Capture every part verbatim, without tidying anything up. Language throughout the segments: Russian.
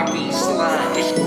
Poppy slime.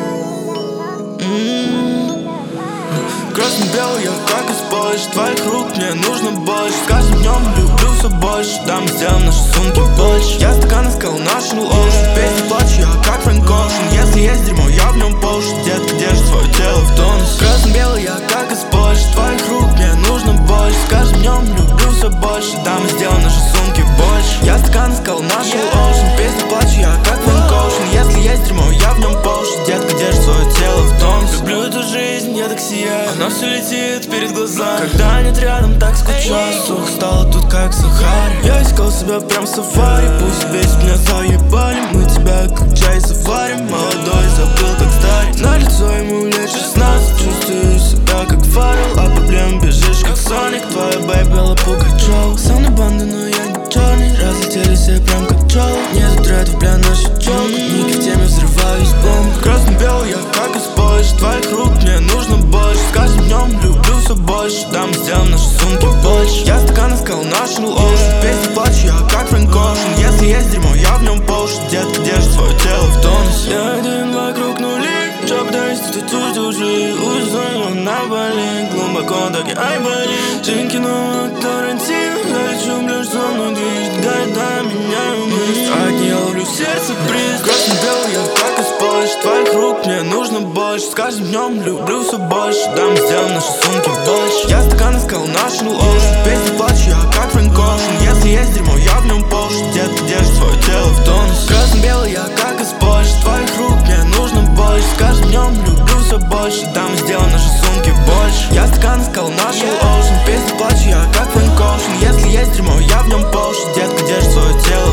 Красно-белый, я как из Польши. Твоих рук мне нужно больше. С каждым днем люблю все больше. Да, мы сделаем наши сумки больше. Я стакан искал National Ocean. Песни плачу, я как Фрэнк Оушен. Если есть дерьмо, я в нем по уши. Детка, держи свое тело в тонусе. Красно-белый, я как из Польши. Твоих рук мне нужно больше. С каждым днем люблю все больше. Да, мы сделаем наши сумки больше. Я стакан искал National Ocean. Песни плачу, я как Фрэнк Оушен. Если есть дерьмо, я в нем по уши. Детка, держи свое тело в тонусе. Люблю эту жизнь, я так сияю. Она все летит перед глазами. Когда нет рядом, так скучаю. Сухо стало тут как в Сахаре. Я искал себя прям в сафари. Пусть весь меня заебали. Мы тебя как чай заварим. Молодой забыл как старый. На лицо ему лет шестнадцать. Чувствую себя как Фаррелл. А проблем бежишь как Соник. Твоя бэйб Белла Пугачёва. Со мной банды, но я не черный. Разлетели все прям как пчелы. Нету дредов, бля, наша челка. Ники в теме, взрываюсь бомб. Красно-белый, я как из Польши. Твоих рук мне нужно больше. С каждым днем люблю все больше. Да, мы сделаем наши сумки больше. Я стакан искал National Ocean. Песни плачу, я как Фрэнк Оушен. Если есть дерьмо, я в нем по уши. Детка, держи свое тело в тонусе. Я один вокруг нули. Чё пытаюсь, ты тут уже узнаю на боли. Глубоко так и ай болит. Жизнь кино Тарантино. Хочу, блядь, со мной движет. Гайда, меняю мысли. От нее ловлю в сердце бриз. Красно-белый, я как из Польши. Твоих рук мне нужно больше. С каждым днем люблю все больше. Да, мы сделаем наши сумки больше. Я стакан искал National Ocean. Песни плачу, я как Фрэнк Оушен. Если есть дерьмо, я в нем по уши. Детка, держи свое тело в тонусе. Красно-белый, я как из Польши. Твоих рук мне нужно больше. С каждым днем люблю все больше. Да, мы сделаем наши сумки больше. Я стакан искал National Ocean. Песни плачу, я как Фрэнк Оушен. Если есть дерьмо, я в нем по уши. Детка, держи свое тело